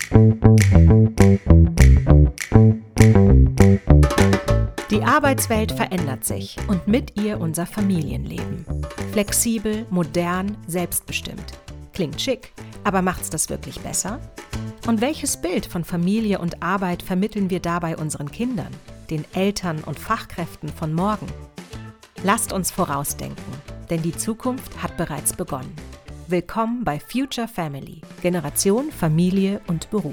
Die Arbeitswelt verändert sich und mit ihr unser Familienleben. Flexibel, modern, selbstbestimmt. Klingt schick, aber macht's das wirklich besser? Und welches Bild von Familie und Arbeit vermitteln wir dabei unseren Kindern, den Eltern und Fachkräften von morgen? Lasst uns vorausdenken, denn die Zukunft hat bereits begonnen. Willkommen bei Future Family, Generation Familie und Beruf.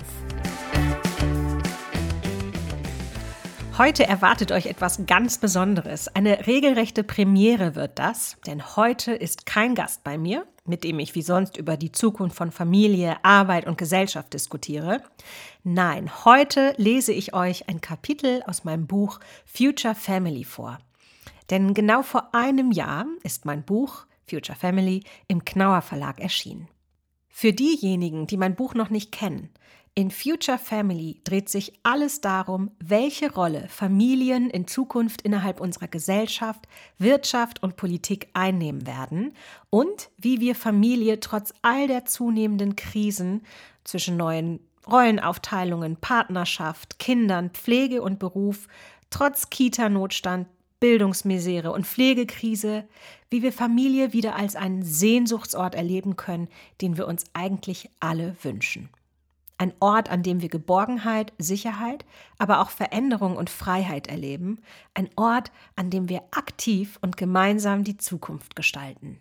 Heute erwartet euch etwas ganz Besonderes. Eine regelrechte Premiere wird das, denn heute ist kein Gast bei mir, mit dem ich wie sonst über die Zukunft von Familie, Arbeit und Gesellschaft diskutiere. Nein, heute lese ich euch ein Kapitel aus meinem Buch Future Family vor. Denn genau vor einem Jahr ist mein Buch Future Family im Knauer Verlag erschienen. Für diejenigen, die mein Buch noch nicht kennen, in Future Family dreht sich alles darum, welche Rolle Familien in Zukunft innerhalb unserer Gesellschaft, Wirtschaft und Politik einnehmen werden und wie wir Familie trotz all der zunehmenden Krisen zwischen neuen Rollenaufteilungen, Partnerschaft, Kindern, Pflege und Beruf, trotz Kita-Notstand, Bildungsmisere und Pflegekrise, wie wir Familie wieder als einen Sehnsuchtsort erleben können, den wir uns eigentlich alle wünschen. Ein Ort, an dem wir Geborgenheit, Sicherheit, aber auch Veränderung und Freiheit erleben. Ein Ort, an dem wir aktiv und gemeinsam die Zukunft gestalten.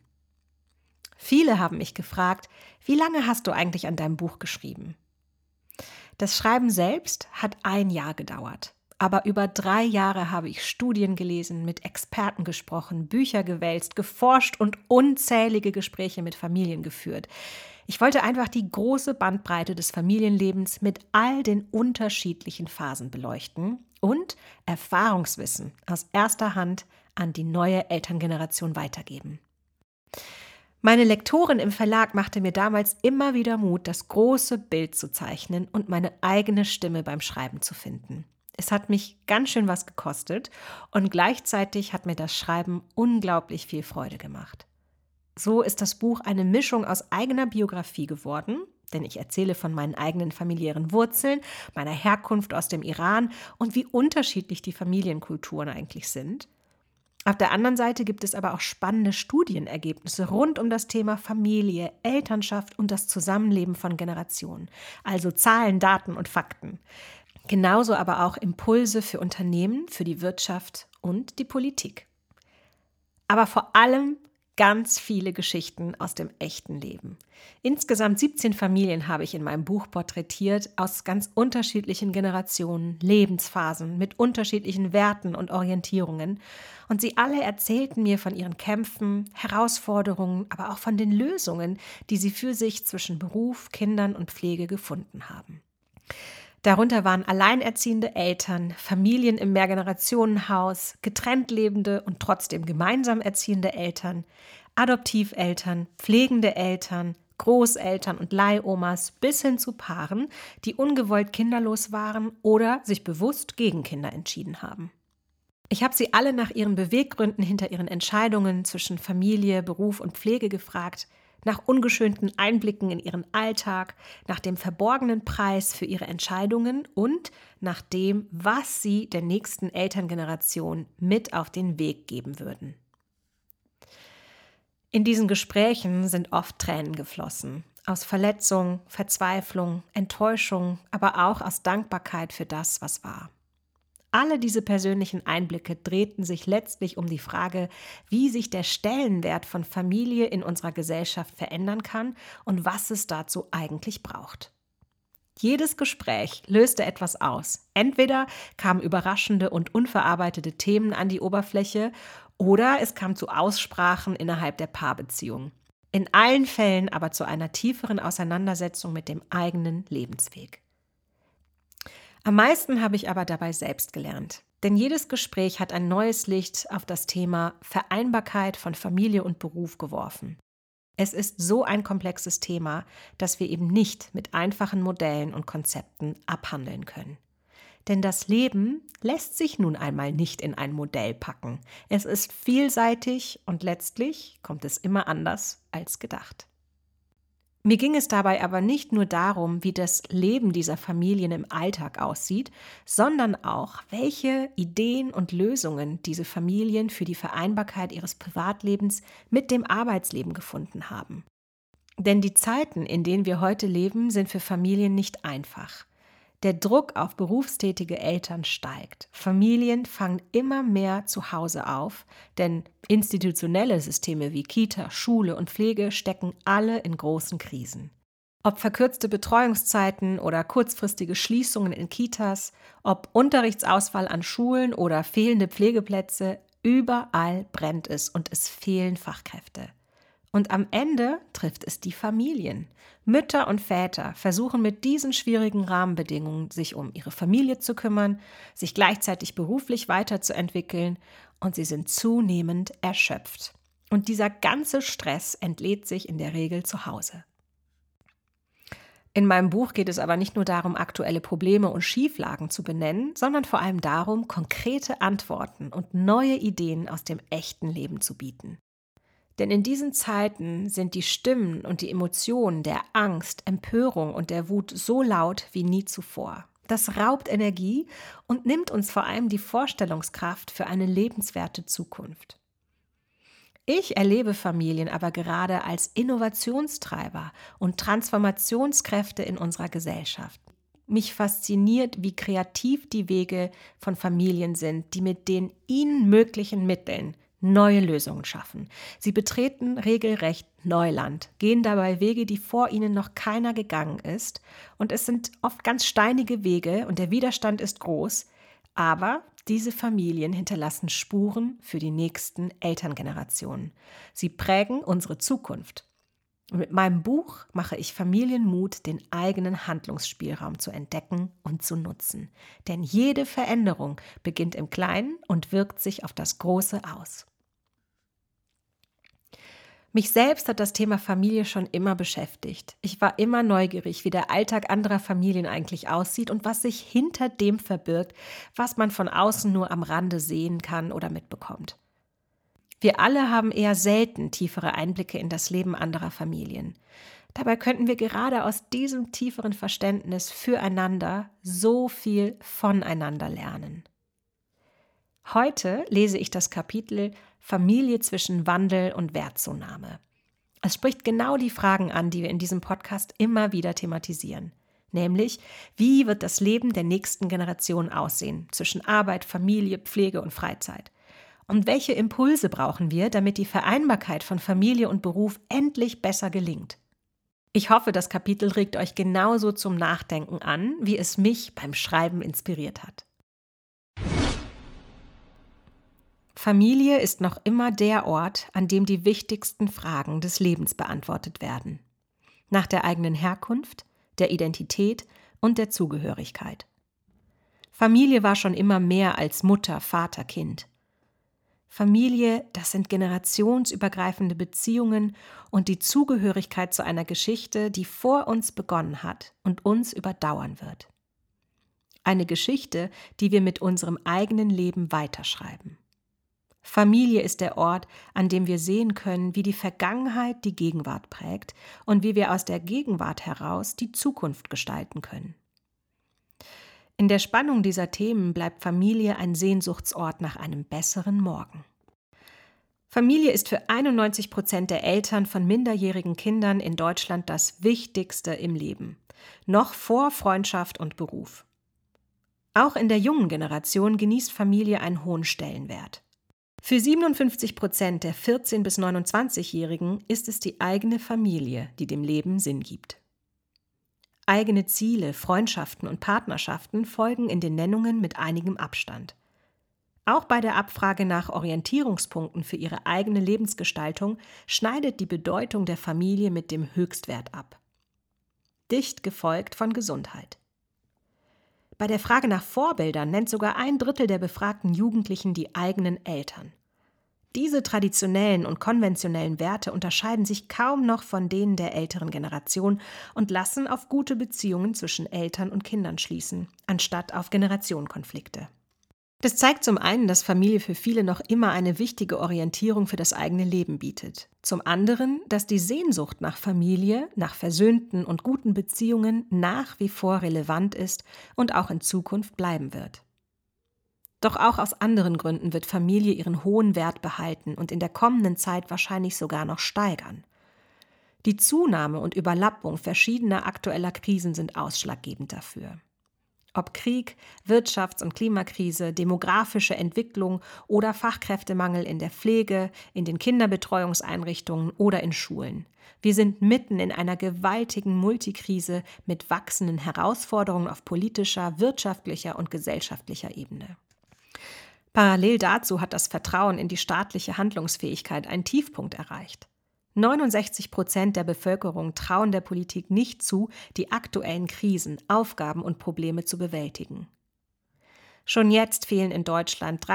Viele haben mich gefragt, wie lange hast du eigentlich an deinem Buch geschrieben? Das Schreiben selbst hat 1 Jahr gedauert. Aber über 3 Jahre habe ich Studien gelesen, mit Experten gesprochen, Bücher gewälzt, geforscht und unzählige Gespräche mit Familien geführt. Ich wollte einfach die große Bandbreite des Familienlebens mit all den unterschiedlichen Phasen beleuchten und Erfahrungswissen aus erster Hand an die neue Elterngeneration weitergeben. Meine Lektorin im Verlag machte mir damals immer wieder Mut, das große Bild zu zeichnen und meine eigene Stimme beim Schreiben zu finden. Es hat mich ganz schön was gekostet und gleichzeitig hat mir das Schreiben unglaublich viel Freude gemacht. So ist das Buch eine Mischung aus eigener Biografie geworden, denn ich erzähle von meinen eigenen familiären Wurzeln, meiner Herkunft aus dem Iran und wie unterschiedlich die Familienkulturen eigentlich sind. Auf der anderen Seite gibt es aber auch spannende Studienergebnisse rund um das Thema Familie, Elternschaft und das Zusammenleben von Generationen, also Zahlen, Daten und Fakten. Genauso aber auch Impulse für Unternehmen, für die Wirtschaft und die Politik. Aber vor allem ganz viele Geschichten aus dem echten Leben. Insgesamt 17 Familien habe ich in meinem Buch porträtiert, aus ganz unterschiedlichen Generationen, Lebensphasen, mit unterschiedlichen Werten und Orientierungen. Und sie alle erzählten mir von ihren Kämpfen, Herausforderungen, aber auch von den Lösungen, die sie für sich zwischen Beruf, Kindern und Pflege gefunden haben. Darunter waren alleinerziehende Eltern, Familien im Mehrgenerationenhaus, getrennt lebende und trotzdem gemeinsam erziehende Eltern, Adoptiveltern, pflegende Eltern, Großeltern und Leihomas bis hin zu Paaren, die ungewollt kinderlos waren oder sich bewusst gegen Kinder entschieden haben. Ich habe sie alle nach ihren Beweggründen hinter ihren Entscheidungen zwischen Familie, Beruf und Pflege gefragt, nach ungeschönten Einblicken in ihren Alltag, nach dem verborgenen Preis für ihre Entscheidungen und nach dem, was sie der nächsten Elterngeneration mit auf den Weg geben würden. In diesen Gesprächen sind oft Tränen geflossen, aus Verletzung, Verzweiflung, Enttäuschung, aber auch aus Dankbarkeit für das, was war. Alle diese persönlichen Einblicke drehten sich letztlich um die Frage, wie sich der Stellenwert von Familie in unserer Gesellschaft verändern kann und was es dazu eigentlich braucht. Jedes Gespräch löste etwas aus. Entweder kamen überraschende und unverarbeitete Themen an die Oberfläche oder es kam zu Aussprachen innerhalb der Paarbeziehung. In allen Fällen aber zu einer tieferen Auseinandersetzung mit dem eigenen Lebensweg. Am meisten habe ich aber dabei selbst gelernt. Denn jedes Gespräch hat ein neues Licht auf das Thema Vereinbarkeit von Familie und Beruf geworfen. Es ist so ein komplexes Thema, dass wir eben nicht mit einfachen Modellen und Konzepten abhandeln können. Denn das Leben lässt sich nun einmal nicht in ein Modell packen. Es ist vielseitig und letztlich kommt es immer anders als gedacht. Mir ging es dabei aber nicht nur darum, wie das Leben dieser Familien im Alltag aussieht, sondern auch, welche Ideen und Lösungen diese Familien für die Vereinbarkeit ihres Privatlebens mit dem Arbeitsleben gefunden haben. Denn die Zeiten, in denen wir heute leben, sind für Familien nicht einfach. Der Druck auf berufstätige Eltern steigt. Familien fangen immer mehr zu Hause auf, denn institutionelle Systeme wie Kita, Schule und Pflege stecken alle in großen Krisen. Ob verkürzte Betreuungszeiten oder kurzfristige Schließungen in Kitas, ob Unterrichtsausfall an Schulen oder fehlende Pflegeplätze, überall brennt es und es fehlen Fachkräfte. Und am Ende trifft es die Familien. Mütter und Väter versuchen mit diesen schwierigen Rahmenbedingungen, sich um ihre Familie zu kümmern, sich gleichzeitig beruflich weiterzuentwickeln und sie sind zunehmend erschöpft. Und dieser ganze Stress entlädt sich in der Regel zu Hause. In meinem Buch geht es aber nicht nur darum, aktuelle Probleme und Schieflagen zu benennen, sondern vor allem darum, konkrete Antworten und neue Ideen aus dem echten Leben zu bieten. Denn in diesen Zeiten sind die Stimmen und die Emotionen der Angst, Empörung und der Wut so laut wie nie zuvor. Das raubt Energie und nimmt uns vor allem die Vorstellungskraft für eine lebenswerte Zukunft. Ich erlebe Familien aber gerade als Innovationstreiber und Transformationskräfte in unserer Gesellschaft. Mich fasziniert, wie kreativ die Wege von Familien sind, die mit den ihnen möglichen Mitteln neue Lösungen schaffen. Sie betreten regelrecht Neuland, gehen dabei Wege, die vor ihnen noch keiner gegangen ist. Und es sind oft ganz steinige Wege und der Widerstand ist groß. Aber diese Familien hinterlassen Spuren für die nächsten Elterngenerationen. Sie prägen unsere Zukunft. Und mit meinem Buch mache ich Familien Mut, den eigenen Handlungsspielraum zu entdecken und zu nutzen. Denn jede Veränderung beginnt im Kleinen und wirkt sich auf das Große aus. Mich selbst hat das Thema Familie schon immer beschäftigt. Ich war immer neugierig, wie der Alltag anderer Familien eigentlich aussieht und was sich hinter dem verbirgt, was man von außen nur am Rande sehen kann oder mitbekommt. Wir alle haben eher selten tiefere Einblicke in das Leben anderer Familien. Dabei könnten wir gerade aus diesem tieferen Verständnis füreinander so viel voneinander lernen. Heute lese ich das Kapitel Familie zwischen Wandel und Wertzunahme. Es spricht genau die Fragen an, die wir in diesem Podcast immer wieder thematisieren. Nämlich, wie wird das Leben der nächsten Generation aussehen zwischen Arbeit, Familie, Pflege und Freizeit? Und welche Impulse brauchen wir, damit die Vereinbarkeit von Familie und Beruf endlich besser gelingt? Ich hoffe, das Kapitel regt euch genauso zum Nachdenken an, wie es mich beim Schreiben inspiriert hat. Familie ist noch immer der Ort, an dem die wichtigsten Fragen des Lebens beantwortet werden. Nach der eigenen Herkunft, der Identität und der Zugehörigkeit. Familie war schon immer mehr als Mutter, Vater, Kind. Familie, das sind generationsübergreifende Beziehungen und die Zugehörigkeit zu einer Geschichte, die vor uns begonnen hat und uns überdauern wird. Eine Geschichte, die wir mit unserem eigenen Leben weiterschreiben. Familie ist der Ort, an dem wir sehen können, wie die Vergangenheit die Gegenwart prägt und wie wir aus der Gegenwart heraus die Zukunft gestalten können. In der Spannung dieser Themen bleibt Familie ein Sehnsuchtsort nach einem besseren Morgen. Familie ist für 91% der Eltern von minderjährigen Kindern in Deutschland das Wichtigste im Leben, noch vor Freundschaft und Beruf. Auch in der jungen Generation genießt Familie einen hohen Stellenwert. Für 57% der 14- bis 29-Jährigen ist es die eigene Familie, die dem Leben Sinn gibt. Eigene Ziele, Freundschaften und Partnerschaften folgen in den Nennungen mit einigem Abstand. Auch bei der Abfrage nach Orientierungspunkten für ihre eigene Lebensgestaltung schneidet die Bedeutung der Familie mit dem Höchstwert ab. Dicht gefolgt von Gesundheit. Bei der Frage nach Vorbildern nennt sogar 1/3 der befragten Jugendlichen die eigenen Eltern. Diese traditionellen und konventionellen Werte unterscheiden sich kaum noch von denen der älteren Generation und lassen auf gute Beziehungen zwischen Eltern und Kindern schließen, anstatt auf Generationenkonflikte. Das zeigt zum einen, dass Familie für viele noch immer eine wichtige Orientierung für das eigene Leben bietet. Zum anderen, dass die Sehnsucht nach Familie, nach versöhnten und guten Beziehungen nach wie vor relevant ist und auch in Zukunft bleiben wird. Doch auch aus anderen Gründen wird Familie ihren hohen Wert behalten und in der kommenden Zeit wahrscheinlich sogar noch steigern. Die Zunahme und Überlappung verschiedener aktueller Krisen sind ausschlaggebend dafür. Ob Krieg, Wirtschafts- und Klimakrise, demografische Entwicklung oder Fachkräftemangel in der Pflege, in den Kinderbetreuungseinrichtungen oder in Schulen. Wir sind mitten in einer gewaltigen Multikrise mit wachsenden Herausforderungen auf politischer, wirtschaftlicher und gesellschaftlicher Ebene. Parallel dazu hat das Vertrauen in die staatliche Handlungsfähigkeit einen Tiefpunkt erreicht. 69% der Bevölkerung trauen der Politik nicht zu, die aktuellen Krisen, Aufgaben und Probleme zu bewältigen. Schon jetzt fehlen in Deutschland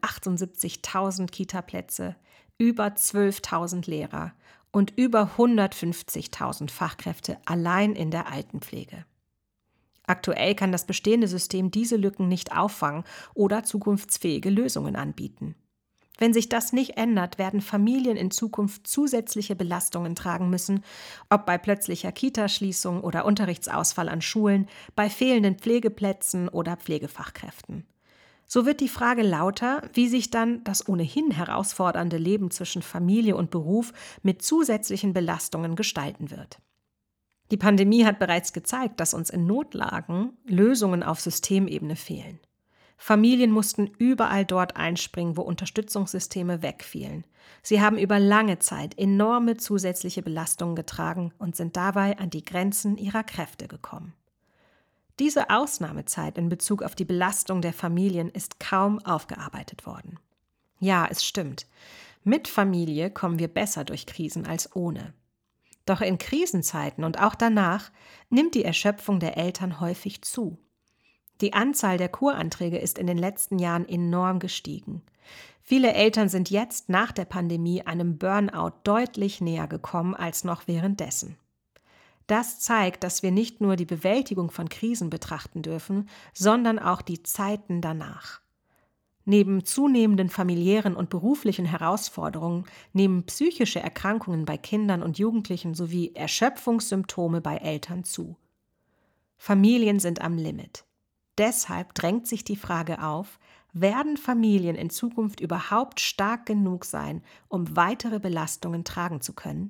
378.000 Kitaplätze, über 12.000 Lehrer und über 150.000 Fachkräfte allein in der Altenpflege. Aktuell kann das bestehende System diese Lücken nicht auffangen oder zukunftsfähige Lösungen anbieten. Wenn sich das nicht ändert, werden Familien in Zukunft zusätzliche Belastungen tragen müssen, ob bei plötzlicher Kitaschließung oder Unterrichtsausfall an Schulen, bei fehlenden Pflegeplätzen oder Pflegefachkräften. So wird die Frage lauter, wie sich dann das ohnehin herausfordernde Leben zwischen Familie und Beruf mit zusätzlichen Belastungen gestalten wird. Die Pandemie hat bereits gezeigt, dass uns in Notlagen Lösungen auf Systemebene fehlen. Familien mussten überall dort einspringen, wo Unterstützungssysteme wegfielen. Sie haben über lange Zeit enorme zusätzliche Belastungen getragen und sind dabei an die Grenzen ihrer Kräfte gekommen. Diese Ausnahmezeit in Bezug auf die Belastung der Familien ist kaum aufgearbeitet worden. Ja, es stimmt. Mit Familie kommen wir besser durch Krisen als ohne. Doch in Krisenzeiten und auch danach nimmt die Erschöpfung der Eltern häufig zu. Die Anzahl der Kuranträge ist in den letzten Jahren enorm gestiegen. Viele Eltern sind jetzt nach der Pandemie einem Burnout deutlich näher gekommen als noch währenddessen. Das zeigt, dass wir nicht nur die Bewältigung von Krisen betrachten dürfen, sondern auch die Zeiten danach. Neben zunehmenden familiären und beruflichen Herausforderungen nehmen psychische Erkrankungen bei Kindern und Jugendlichen sowie Erschöpfungssymptome bei Eltern zu. Familien sind am Limit. Deshalb drängt sich die Frage auf, werden Familien in Zukunft überhaupt stark genug sein, um weitere Belastungen tragen zu können?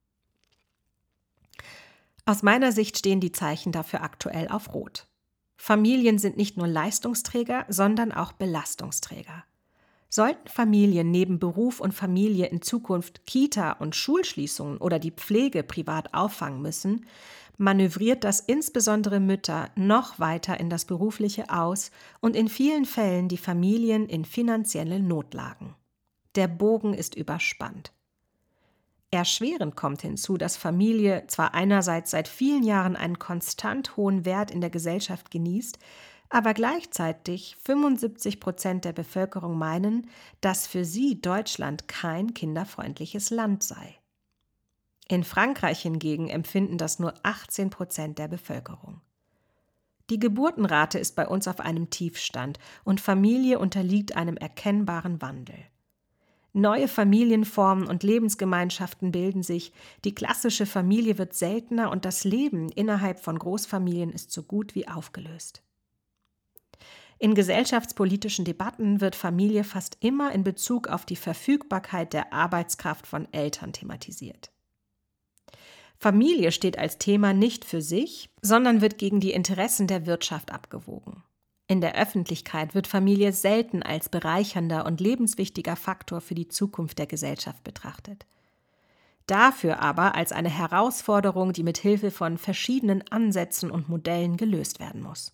Aus meiner Sicht stehen die Zeichen dafür aktuell auf Rot. Familien sind nicht nur Leistungsträger, sondern auch Belastungsträger. Sollten Familien neben Beruf und Familie in Zukunft Kita- und Schulschließungen oder die Pflege privat auffangen müssen, manövriert das insbesondere Mütter noch weiter in das Berufliche aus und in vielen Fällen die Familien in finanzielle Notlagen. Der Bogen ist überspannt. Erschwerend kommt hinzu, dass Familie zwar einerseits seit vielen Jahren einen konstant hohen Wert in der Gesellschaft genießt, aber gleichzeitig 75% der Bevölkerung meinen, dass für sie Deutschland kein kinderfreundliches Land sei. In Frankreich hingegen empfinden das nur 18% der Bevölkerung. Die Geburtenrate ist bei uns auf einem Tiefstand und Familie unterliegt einem erkennbaren Wandel. Neue Familienformen und Lebensgemeinschaften bilden sich, die klassische Familie wird seltener und das Leben innerhalb von Großfamilien ist so gut wie aufgelöst. In gesellschaftspolitischen Debatten wird Familie fast immer in Bezug auf die Verfügbarkeit der Arbeitskraft von Eltern thematisiert. Familie steht als Thema nicht für sich, sondern wird gegen die Interessen der Wirtschaft abgewogen. In der Öffentlichkeit wird Familie selten als bereichernder und lebenswichtiger Faktor für die Zukunft der Gesellschaft betrachtet. Dafür aber als eine Herausforderung, die mit Hilfe von verschiedenen Ansätzen und Modellen gelöst werden muss.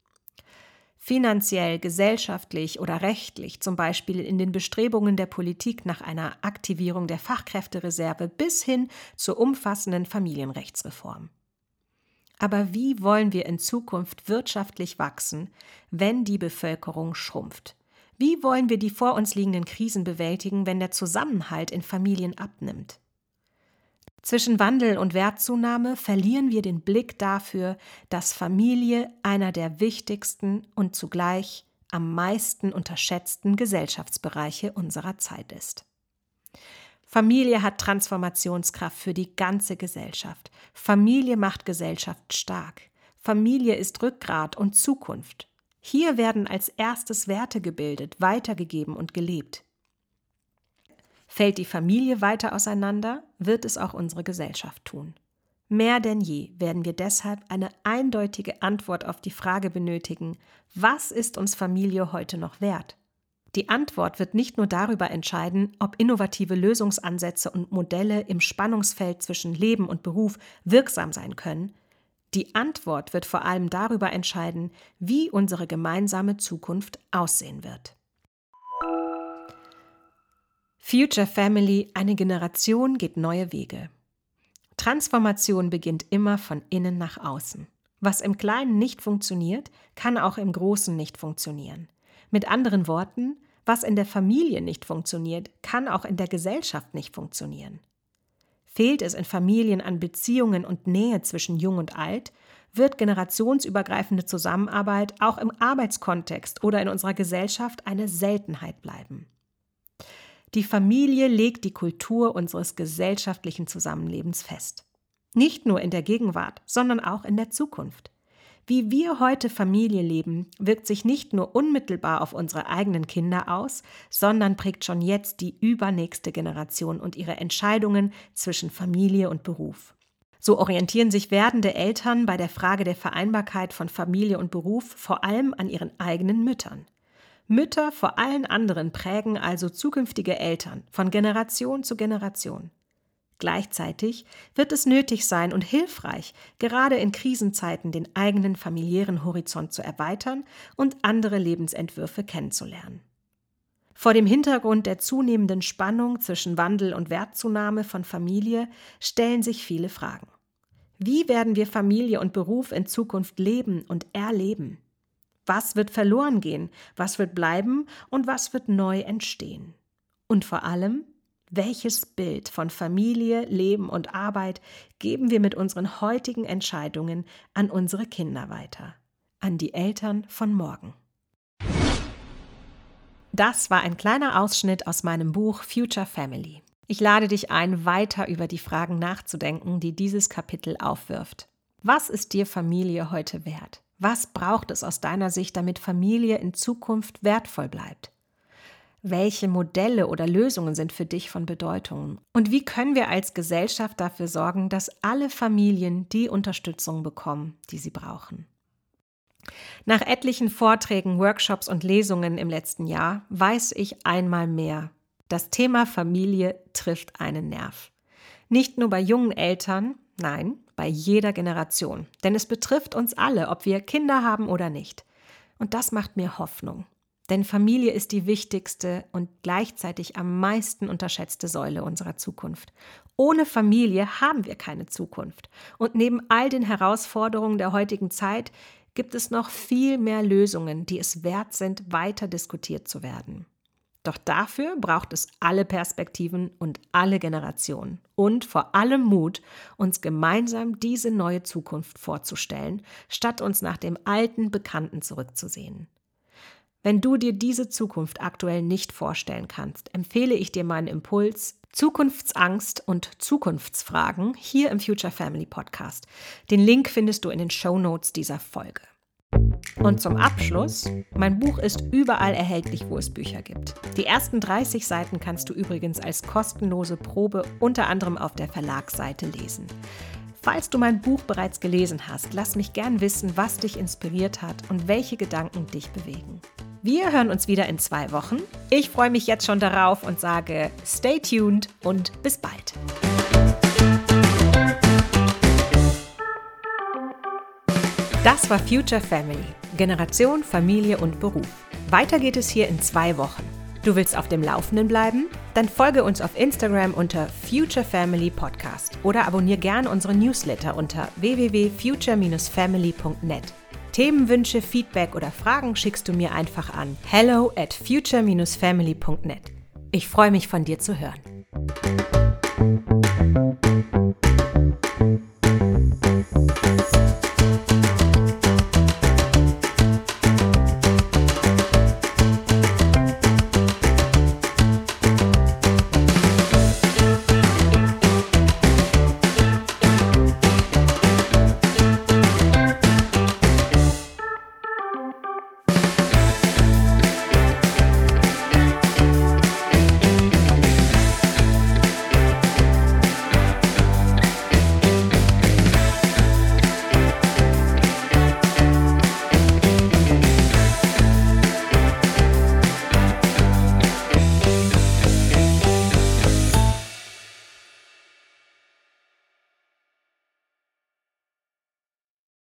Finanziell, gesellschaftlich oder rechtlich, zum Beispiel in den Bestrebungen der Politik nach einer Aktivierung der Fachkräftereserve bis hin zur umfassenden Familienrechtsreform. Aber wie wollen wir in Zukunft wirtschaftlich wachsen, wenn die Bevölkerung schrumpft? Wie wollen wir die vor uns liegenden Krisen bewältigen, wenn der Zusammenhalt in Familien abnimmt? Zwischen Wandel und Wertzunahme verlieren wir den Blick dafür, dass Familie einer der wichtigsten und zugleich am meisten unterschätzten Gesellschaftsbereiche unserer Zeit ist. Familie hat Transformationskraft für die ganze Gesellschaft. Familie macht Gesellschaft stark. Familie ist Rückgrat und Zukunft. Hier werden als erstes Werte gebildet, weitergegeben und gelebt. Fällt die Familie weiter auseinander, wird es auch unsere Gesellschaft tun. Mehr denn je werden wir deshalb eine eindeutige Antwort auf die Frage benötigen: Was ist uns Familie heute noch wert? Die Antwort wird nicht nur darüber entscheiden, ob innovative Lösungsansätze und Modelle im Spannungsfeld zwischen Leben und Beruf wirksam sein können. Die Antwort wird vor allem darüber entscheiden, wie unsere gemeinsame Zukunft aussehen wird. Future Family, eine Generation geht neue Wege. Transformation beginnt immer von innen nach außen. Was im Kleinen nicht funktioniert, kann auch im Großen nicht funktionieren. Mit anderen Worten, was in der Familie nicht funktioniert, kann auch in der Gesellschaft nicht funktionieren. Fehlt es in Familien an Beziehungen und Nähe zwischen Jung und Alt, wird generationsübergreifende Zusammenarbeit auch im Arbeitskontext oder in unserer Gesellschaft eine Seltenheit bleiben. Die Familie legt die Kultur unseres gesellschaftlichen Zusammenlebens fest. Nicht nur in der Gegenwart, sondern auch in der Zukunft. Wie wir heute Familie leben, wirkt sich nicht nur unmittelbar auf unsere eigenen Kinder aus, sondern prägt schon jetzt die übernächste Generation und ihre Entscheidungen zwischen Familie und Beruf. So orientieren sich werdende Eltern bei der Frage der Vereinbarkeit von Familie und Beruf vor allem an ihren eigenen Müttern. Mütter vor allen anderen prägen also zukünftige Eltern von Generation zu Generation. Gleichzeitig wird es nötig sein und hilfreich, gerade in Krisenzeiten den eigenen familiären Horizont zu erweitern und andere Lebensentwürfe kennenzulernen. Vor dem Hintergrund der zunehmenden Spannung zwischen Wandel und Wertzunahme von Familie stellen sich viele Fragen. Wie werden wir Familie und Beruf in Zukunft leben und erleben? Was wird verloren gehen, was wird bleiben und was wird neu entstehen? Und vor allem, welches Bild von Familie, Leben und Arbeit geben wir mit unseren heutigen Entscheidungen an unsere Kinder weiter, an die Eltern von morgen? Das war ein kleiner Ausschnitt aus meinem Buch Future Family. Ich lade dich ein, weiter über die Fragen nachzudenken, die dieses Kapitel aufwirft. Was ist dir Familie heute wert? Was braucht es aus deiner Sicht, damit Familie in Zukunft wertvoll bleibt? Welche Modelle oder Lösungen sind für dich von Bedeutung? Und wie können wir als Gesellschaft dafür sorgen, dass alle Familien die Unterstützung bekommen, die sie brauchen? Nach etlichen Vorträgen, Workshops und Lesungen im letzten Jahr weiß ich einmal mehr, das Thema Familie trifft einen Nerv. Nicht nur bei jungen Eltern, nein, bei jeder Generation. Denn es betrifft uns alle, ob wir Kinder haben oder nicht. Und das macht mir Hoffnung. Denn Familie ist die wichtigste und gleichzeitig am meisten unterschätzte Säule unserer Zukunft. Ohne Familie haben wir keine Zukunft. Und neben all den Herausforderungen der heutigen Zeit gibt es noch viel mehr Lösungen, die es wert sind, weiter diskutiert zu werden. Doch dafür braucht es alle Perspektiven und alle Generationen und vor allem Mut, uns gemeinsam diese neue Zukunft vorzustellen, statt uns nach dem alten Bekannten zurückzusehen. Wenn du dir diese Zukunft aktuell nicht vorstellen kannst, empfehle ich dir meinen Impuls Zukunftsangst und Zukunftsfragen hier im Future Family Podcast. Den Link findest du in den Shownotes dieser Folge. Und zum Abschluss, mein Buch ist überall erhältlich, wo es Bücher gibt. Die ersten 30 Seiten kannst du übrigens als kostenlose Probe unter anderem auf der Verlagsseite lesen. Falls du mein Buch bereits gelesen hast, lass mich gern wissen, was dich inspiriert hat und welche Gedanken dich bewegen. Wir hören uns wieder in 2 Wochen. Ich freue mich jetzt schon darauf und sage stay tuned und bis bald. Das war Future Family, Generation, Familie und Beruf. Weiter geht es hier in 2 Wochen. Du willst auf dem Laufenden bleiben? Dann folge uns auf Instagram unter Future Family Podcast oder abonniere gerne unsere Newsletter unter www.future-family.net. Themenwünsche, Feedback oder Fragen schickst du mir einfach an hello@future-family.net. Ich freue mich, von dir zu hören.